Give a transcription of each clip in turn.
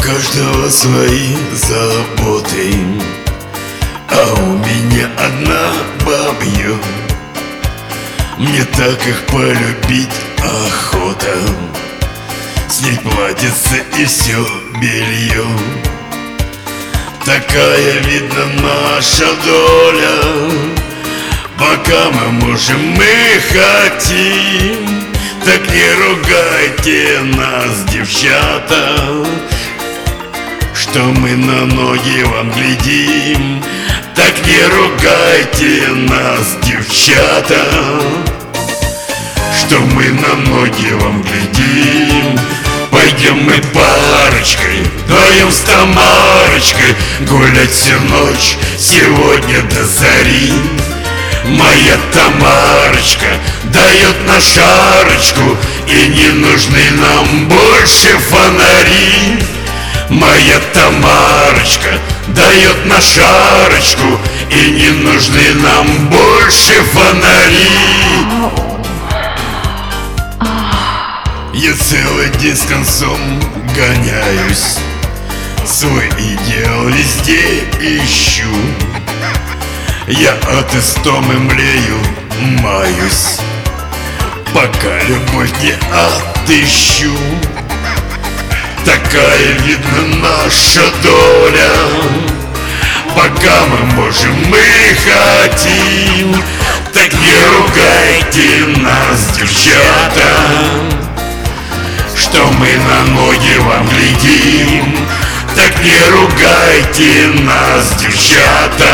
каждого свои заботы, а у меня одна бабья. Мне так их полюбить охота, снять платьице и все белье. Такая, видно, наша доля. Пока мы можем, мы хотим. Так не ругайте нас, девчата, что мы на ноги вам глядим. Так не ругайте нас, девчата, что мы на ноги вам глядим. Пойдем мы парочкой, вдвоем с Тамарочкой гулять всю ночь, сегодня до зари. Моя Тамарочка дает на шарочку, и не нужны нам больше фонари. Моя Тамарочка дает на шарочку, и не нужны нам больше фонари. Я целый день с концом гоняюсь, свой идеал везде ищу. Я от истомы млею, маюсь, пока любовь не отыщу. Такая, видно, наша доля. Пока мы можем, мы хотим. Так не ругайте нас, девчата, что мы на ноги вам глядим. Так не ругайте нас, девчата,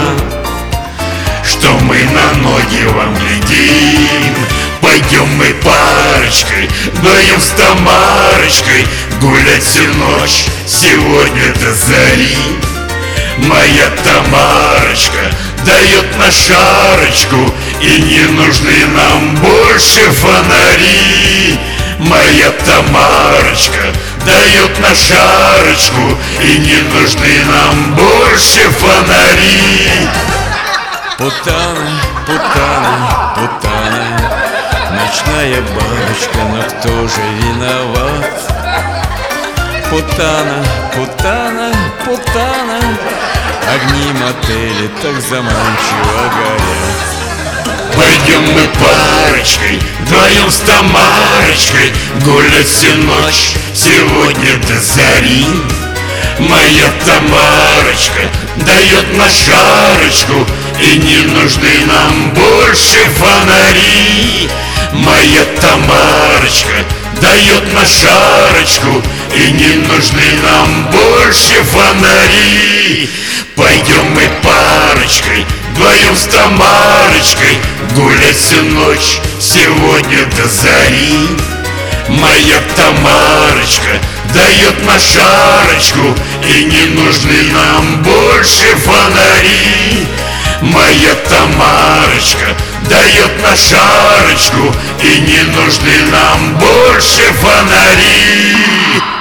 что мы на ноги вам глядим. Пойдем мы парочкой, вдвоем с Тамарочкой гулять всю ночь, сегодня до зари. Моя Тамарочка дает на шарочку, и не нужны нам больше фонари. Моя Тамарочка дает на шарочку, и не нужны нам больше фонари. Путана, путана, путана, ночная бабочка, но кто же виноват? Путана, путана, путана, огни мотели так заманчиво горят. Пойдем мы парочкой, вдвоем с Тамарочкой гулять всю ночь, сегодня до зари. Моя Тамарочка дает на шарочку, и не нужны нам больше фонари. Моя Тамарочка дает на шарочку, и не нужны нам больше фонари. Пойдем мы парочкой, вдвоем с Тамарочкой гулять всю ночь, сегодня до зари. Моя Тамарочка дает на шарочку, и не нужны нам больше фонари. Моя Тамарочка дает на шарочку, и не нужны нам больше фонари.